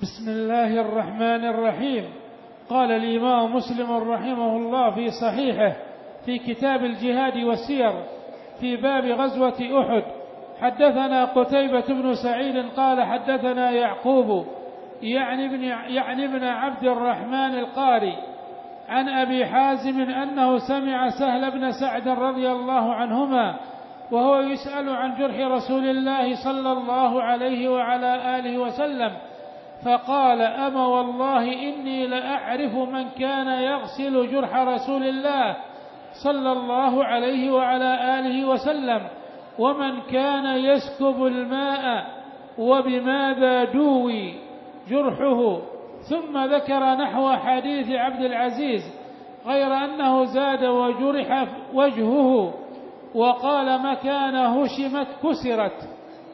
بسم الله الرحمن الرحيم. قال الإمام مسلم رحمه الله في صحيحه في كتاب الجهاد والسير في باب غزوة أحد: حدثنا قتيبة بن سعيد قال حدثنا يعقوب يعني ابن عبد الرحمن القاري عن أبي حازم أنه سمع سهل بن سعد رضي الله عنهما وهو يسأل عن جرح رسول الله صلى الله عليه وعلى آله وسلم، فقال: أما والله إني لأعرف من كان يغسل جرح رسول الله صلى الله عليه وعلى آله وسلم، ومن كان يسكب الماء، وبماذا دوي جرحه. ثم ذكر نحو حديث عبد العزيز غير أنه زاد: وجرح وجهه، وقال: مكان هشمت كسرت.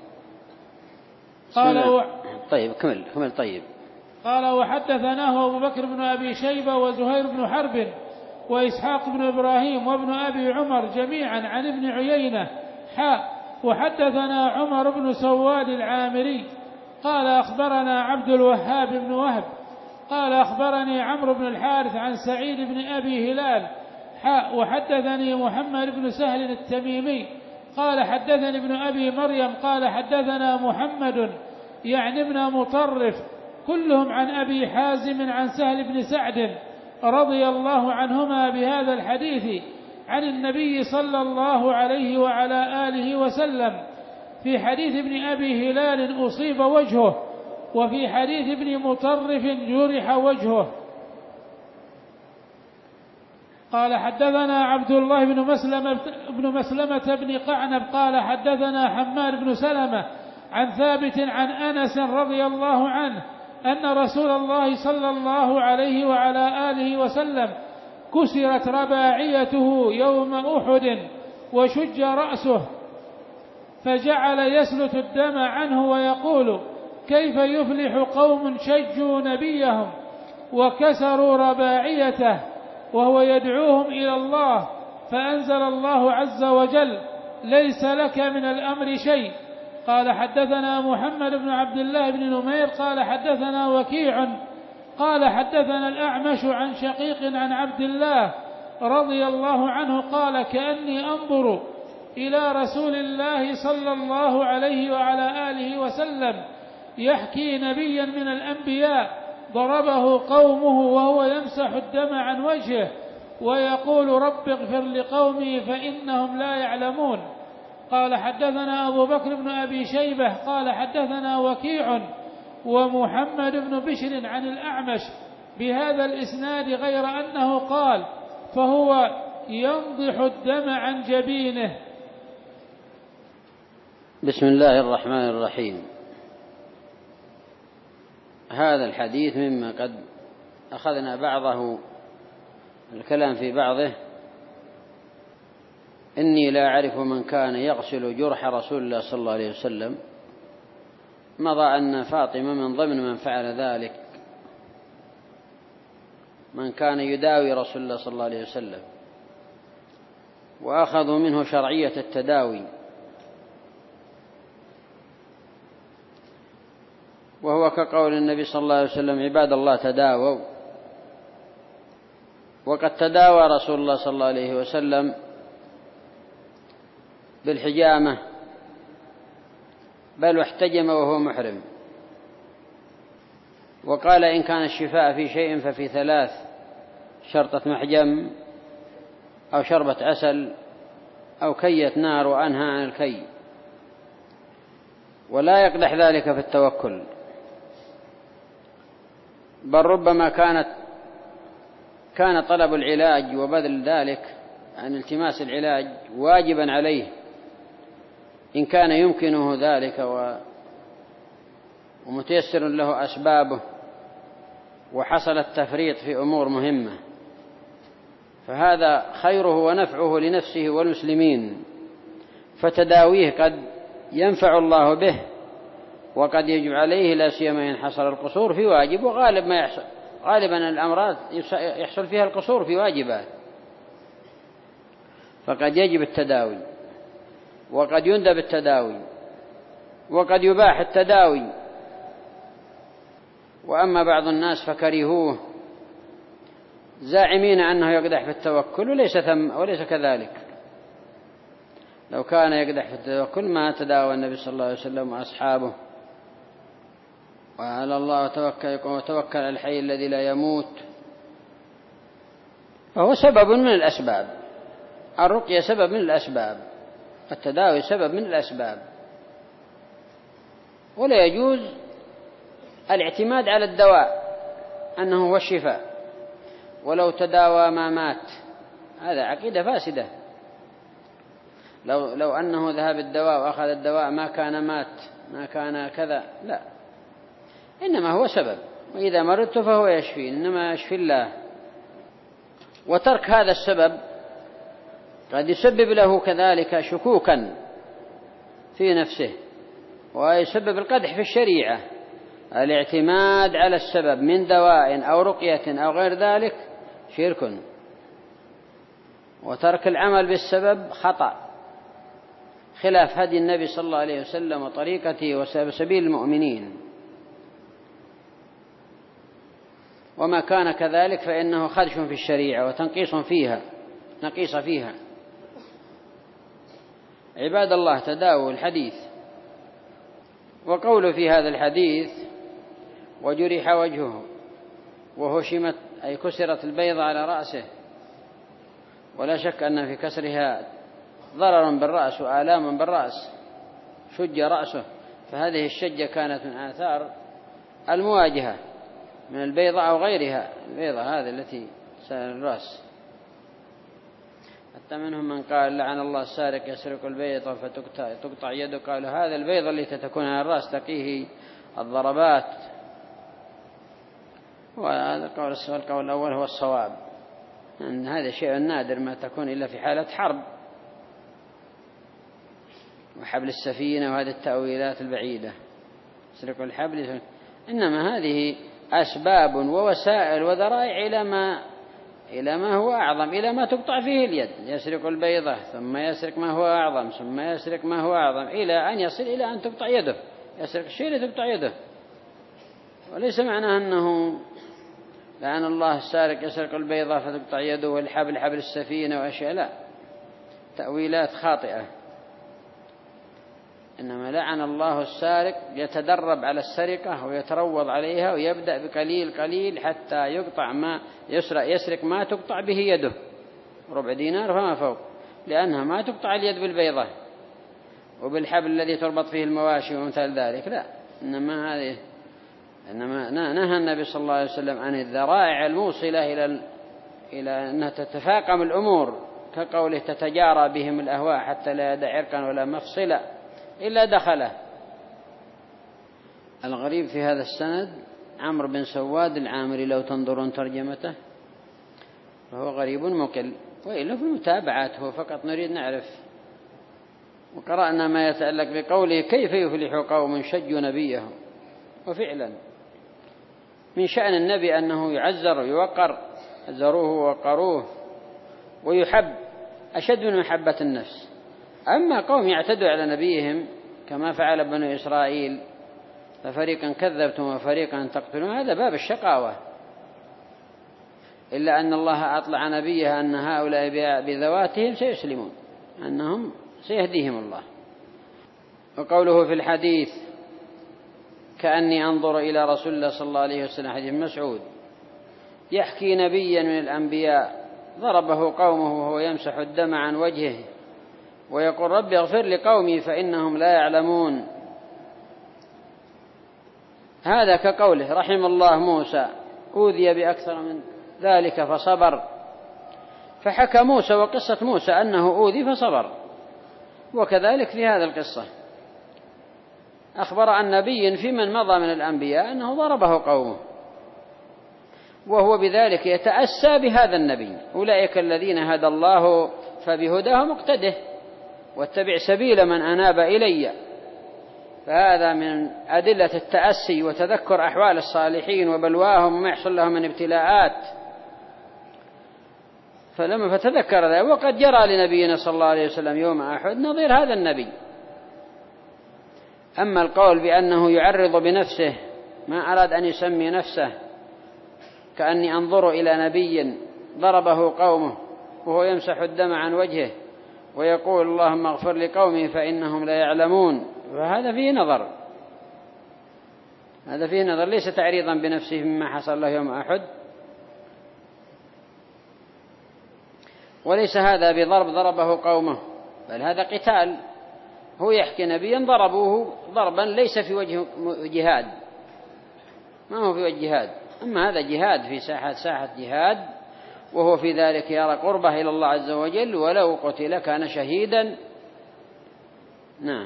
طيب كمل. طيب. قال: وحدثناه أبو بكر بن أبي شيبة وزهير بن حرب وإسحاق بن إبراهيم وابن أبي عمر جميعا عن ابن عيينة وحدثنا عمر بن سواد العامري قال: أخبرنا عبد الوهاب بن وهب قال: أخبرني عمرو بن الحارث عن سعيد بن أبي هلال وحدثني محمد بن سهل التميمي قال: حدثني ابن أبي مريم قال: حدثنا محمد يعني ابن مطرف كلهم عن أبي حازم عن سهل بن سعد رضي الله عنهما بهذا الحديث عن النبي صلى الله عليه وعلى آله وسلم. في حديث ابن أبي هلال أصيب وجهه، وفي حديث ابن مطرف جرح وجهه. قال: حدثنا عبد الله بن مسلمة بن قعنب قال: حدثنا حماد بن سلمة عن ثابت عن أنس رضي الله عنه أن رسول الله صلى الله عليه وعلى آله وسلم كسرت رباعيته يوم أحد وشج رأسه، فجعل يسلت الدم عنه ويقول: كيف يفلح قوم شجوا نبيهم وكسروا رباعيته، وهو يدعوهم إلى الله، فأنزل الله عز وجل: ليس لك من الأمر شيء. قال: حدثنا محمد بن عبد الله بن نمير قال: حدثنا وكيع قال: حدثنا الأعمش عن شقيق عن عبد الله رضي الله عنه قال: كأني أنظر إلى رسول الله صلى الله عليه وعلى آله وسلم يحكي نبيا من الأنبياء ضربه قومه وهو يمسح الدم عن وجهه ويقول: رب اغفر لقومي فإنهم لا يعلمون. قال: حدثنا أبو بكر بن أبي شيبة قال: حدثنا وكيع ومحمد بن بشر عن الأعمش بهذا الإسناد غير أنه قال: فهو ينضح الدم عن جبينه. بسم الله الرحمن الرحيم. هذا الحديث مما قد أخذنا بعضه الكلام في بعضه. إني لا أعرف من كان يغسل جرح رسول الله صلى الله عليه وسلم. مضى أن فاطمة من ضمن من فعل ذلك، من كان يداوي رسول الله صلى الله عليه وسلم، وأخذوا منه شرعية التداوي، وهو كقول النبي صلى الله عليه وسلم: عباد الله تداووا. وقد تداوى رسول الله صلى الله عليه وسلم بالحجامة، بل واحتجم وهو محرم، وقال: إن كان الشفاء في شيء ففي ثلاث: شرطة محجم، أو شربة عسل، أو كية نار، وأنهى عن الكي. ولا يقدح ذلك في التوكل، بل ربما كان طلب العلاج وبذل ذلك عن التماس العلاج واجبا عليه إن كان يمكنه ذلك ومتيسر له أسبابه، وحصل التفريط في أمور مهمة، فهذا خيره ونفعه لنفسه والمسلمين. فتداويه قد ينفع الله به، وقد يجب عليه، لا سيما إن حصل القصور في واجب، غالبا الأمراض يحصل فيها القصور في واجبات، فقد يجب التداوي، وقد يندب التداوي، وقد يباح التداوي وأما بعض الناس فكرهوه زاعمين أنه يقدح في التوكل وليس كذلك. لو كان يقدح في التوكل ما تداوى النبي صلى الله عليه وسلم وأصحابه. وعلى الله وتوكل على الحي الذي لا يموت. فهو سبب من الأسباب، الرقية سبب من الأسباب، التداوي سبب من الأسباب، ولا يجوز الاعتماد على الدواء أنه هو الشفاء. ولو تداوى ما مات، هذا عقيدة فاسدة. لو أنه ذهب الدواء وأخذ الدواء ما كان مات، ما كان كذا، لا، إنما هو سبب، وإذا مرضت فهو يشفي، إنما يشفي الله. وترك هذا السبب قد يسبب له كذلك شكوكا في نفسه، ويسبب القدح في الشريعة. الاعتماد على السبب من دواء أو رقية أو غير ذلك شرك، وترك العمل بالسبب خطأ، خلاف هدي النبي صلى الله عليه وسلم وطريقته وسبيل المؤمنين. وما كان كذلك فإنه خدش في الشريعة وتنقيص فيها. عباد الله، تداووا الحديث. وقول في هذا الحديث وجرح وجهه وهشمت، أي كسرت البيضة على رأسه، ولا شك أن في كسرها ضرر بالرأس وآلام بالرأس، شج رأسه، فهذه الشجة كانت من آثار المواجهة من البيضة أو غيرها، البيضة هذه التي سال الرأس. حتى منهم من قال لعن الله السارق يسرق البيضة فتقطع يده، قال هذا البيض التي تكون على الرأس تقيه الضربات. وهذا القول الأول هو الصواب، أن هذا شيء نادر ما تكون إلا في حالة حرب وحبل السفينة وهذه التأويلات البعيدة، يسرق الحبل. إنما هذه أسباب ووسائل وذرائع إلى ما هو أعظم، إلى ما تقطع فيه اليد. يسرق البيضة ثم يسرق ما هو أعظم ثم يسرق ما هو أعظم، إلى أن يصل إلى أن تقطع يده. يسرق الشيء لتقطع يده، وليس معناه أنه لعن الله السارق يسرق البيضة فتقطع يده والحبل حبل السفينة وأشياء، لا، تأويلات خاطئة. إنما لعن الله السارق يتدرب على السرقة ويتروض عليها ويبدأ بقليل قليل حتى يقطع ما يسرق ما تقطع به يده، ربع دينار فما فوق، لأنها ما تقطع اليد بالبيضة وبالحبل الذي تربط فيه المواشي ومثل ذلك، لا. إنما نهى النبي صلى الله عليه وسلم عن الذرائع الموصلة إلى أنها تتفاقم الأمور، كقوله تتجارى بهم الأهواء حتى لا يدع عرقا ولا مفصلا إلا دخله. الغريب في هذا السند عمرو بن سواد العامري، لو تنظرون ترجمته فهو غريب مقل، وإلا في المتابعات هو فقط نريد نعرف. وقرأنا ما يتعلق بقوله كيف يفلح قوم شجوا نبيهم. وفعلا من شأن النبي أنه يعزر ويوقر، عزروه ووقروه ويحب أشد من محبة النفس. أما قوم يعتدوا على نبيهم كما فعل بنو إسرائيل، ففريقا كذبتم وفريقا تقتلون، هذا باب الشقاوة. إلا أن الله أطلع نبيه أن هؤلاء بذواتهم سيسلمون، أنهم سيهديهم الله. وقوله في الحديث كأني أنظر إلى رسول الله صلى الله عليه وسلم، حديث مسعود، يحكي نبيا من الأنبياء ضربه قومه وهو يمسح الدم عن وجهه ويقول رب اغفر لقومي فإنهم لا يعلمون. هذا كقوله رحم الله موسى أوذي بأكثر من ذلك فصبر، فحكى موسى وقصة موسى أنه أوذي فصبر. وكذلك في هذا القصة أخبر عن نبي في من مضى من الأنبياء أنه ضربه قومه، وهو بذلك يتأسى بهذا النبي. أولئك الذين هدى الله فبهداه مقتده واتبع سبيل من أناب إلي. فهذا من أدلة التأسي وتذكر أحوال الصالحين وبلواهم وما يحصل لهم من ابتلاءات. فلما فتذكر ذلك، وقد جرى لنبينا صلى الله عليه وسلم يوم أحد نظير هذا النبي. أما القول بأنه يعرض بنفسه ما أراد أن يسمي نفسه كأني أنظر إلى نبي ضربه قومه وهو يمسح الدم عن وجهه ويقول اللهم اغفر لقومي فإنهم لا يعلمون، فهذا فيه نظر، هذا فيه نظر، ليس تعريضا بنفسه مما حصل له يوم أحد، وليس هذا بضرب ضربه قومه، بل هذا قتال، هو يحكي نبيا ضربوه ضربا ليس في وجه جهاد، ما هو في وجه جهاد، أما هذا جهاد في ساحة جهاد، وهو في ذلك يرى قربه إلى الله عز وجل، ولو قتل كان شهيدا. نعم.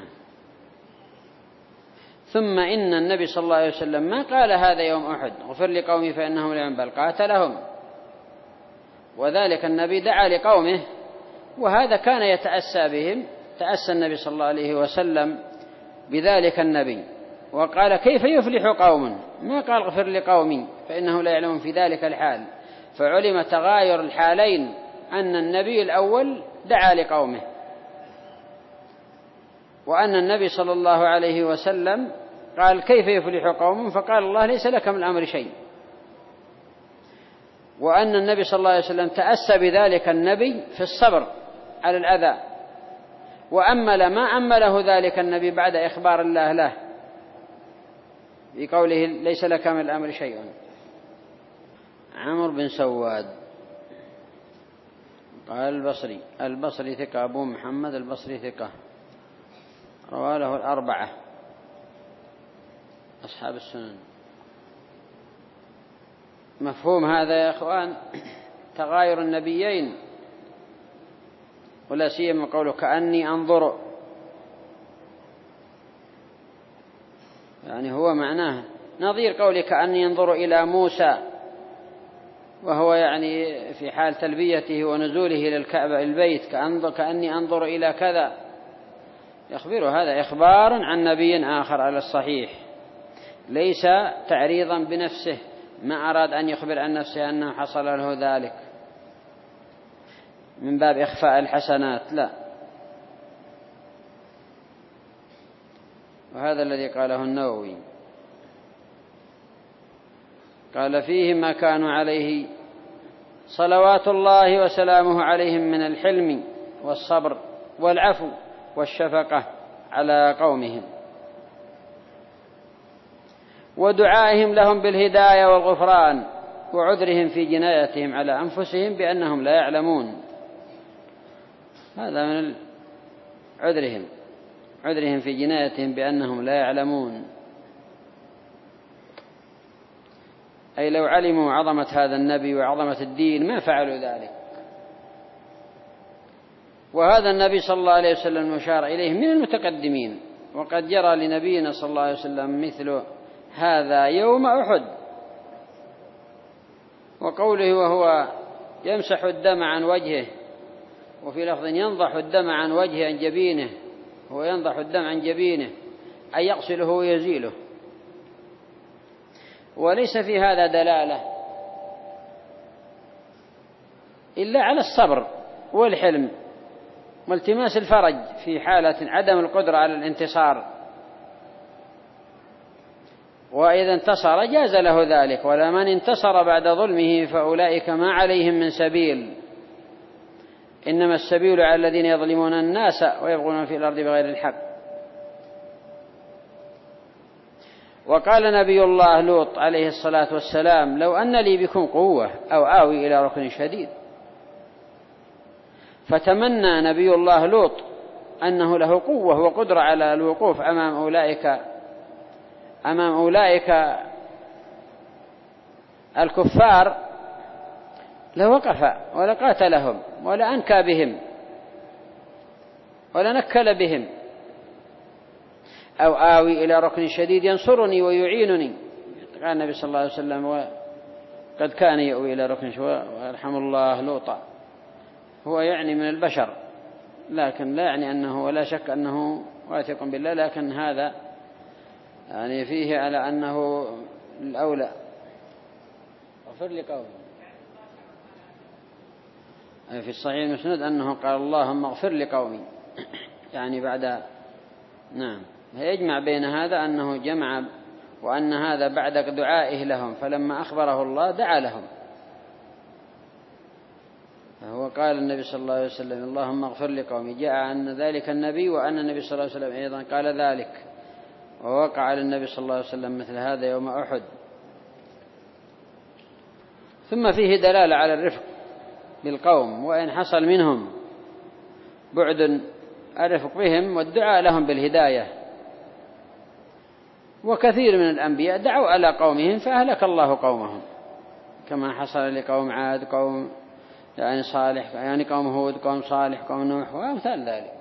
ثم إن النبي صلى الله عليه وسلم ما قال هذا يوم أحد اغفر لقومي فإنهم لا يعلمون، بل قاتلهم، وذلك النبي دعا لقومه، وهذا كان يتأسى بهم، تأسى النبي صلى الله عليه وسلم بذلك النبي، وقال كيف يفلح قوم، ما قال اغفر لقومي فإنه لا يعلمون في ذلك الحال، فعلم تغاير الحالين، أن النبي الأول دعا لقومه، وأن النبي صلى الله عليه وسلم قال كيف يفلح قوم، فقال الله ليس لك من الأمر شيء، وأن النبي صلى الله عليه وسلم تأسى بذلك النبي في الصبر على الأذى، وأمل ما أمله ذلك النبي بعد إخبار الله له بقوله ليس لك من الأمر شيء. عمرو بن سواد قال البصري ثقة، أبو محمد البصري ثقة، رواه له الأربعة أصحاب السنن. مفهوم هذا يا أخوان تغاير النبيين، ولا سيما قوله كأني أنظر، يعني هو معناه نظير قوله كأني أنظر إلى موسى، وهو يعني في حال تلبيته ونزوله إلى الكعبة البيت كأني أنظر إلى كذا، يخبر هذا إخبار عن نبي آخر على الصحيح، ليس تعريضا بنفسه، ما أراد أن يخبر عن نفسه أنه حصل له ذلك من باب إخفاء الحسنات، لا. وهذا الذي قاله النووي، قال فيه ما كانوا عليه صلوات الله وسلامه عليهم من الحلم والصبر والعفو والشفقة على قومهم، ودعائهم لهم بالهداية والغفران، وعذرهم في جنايتهم على أنفسهم بأنهم لا يعلمون، هذا من عذرهم في جنايتهم بأنهم لا يعلمون، أي لو علموا عظمة هذا النبي وعظمة الدين ما فعلوا ذلك. وهذا النبي صلى الله عليه وسلم مشار إليه من المتقدمين، وقد جرى لنبينا صلى الله عليه وسلم مثل هذا يوم أحد، وقوله وهو يمسح الدم عن وجهه، وفي لفظ ينضح الدم عن وجهه عن جبينه، هو ينضح الدم عن جبينه أي يغسله ويزيله، وليس في هذا دلالة إلا على الصبر والحلم والتماس الفرج في حالة عدم القدرة على الانتصار، وإذا انتصر جاز له ذلك، ولمن انتصر بعد ظلمه فأولئك ما عليهم من سبيل، إنما السبيل على الذين يظلمون الناس ويبغون في الأرض بغير الحق. وقال نبي الله لوط عليه الصلاة والسلام لو أن لي بكم قوة أو آوي إلى ركن شديد، فتمنى نبي الله لوط أنه له قوة وقدرة على الوقوف أمام أولئك الكفار، لوقف ولقاتلهم ولأنكى بهم ولنكل بهم، أو آوي إلى ركن شديد ينصرني ويعينني، قال النبي صلى الله عليه وسلم وقد كان يأوي إلى ركن شديد، ويرحم الله لوطا، هو يعني من البشر، لكن لا يعني أنه ولا شك أنه واثق بالله، لكن هذا يعني فيه على أنه الأولى. اغفر لي قومي، في الصحيح المسند أنه قال اللهم اغفر لي قومي، يعني بعد نعم، يجمع بين هذا أنه جمع وأن هذا بعد دعائه لهم، فلما أخبره الله دعا لهم. فهو قال النبي صلى الله عليه وسلم اللهم اغفر لقومي، جاء عن ذلك النبي وأن النبي صلى الله عليه وسلم أيضا قال ذلك، ووقع للنبي صلى الله عليه وسلم مثل هذا يوم أحد. ثم فيه دلالة على الرفق بالقوم، وإن حصل منهم بعد الرفق بهم والدعاء لهم بالهداية. وكثير من الأنبياء دعوا على قومهم فأهلك الله قومهم، كما حصل لقوم عاد، قوم يعني صالح، يعني قوم هود، قوم صالح، قوم نوح، وأمثال ذلك.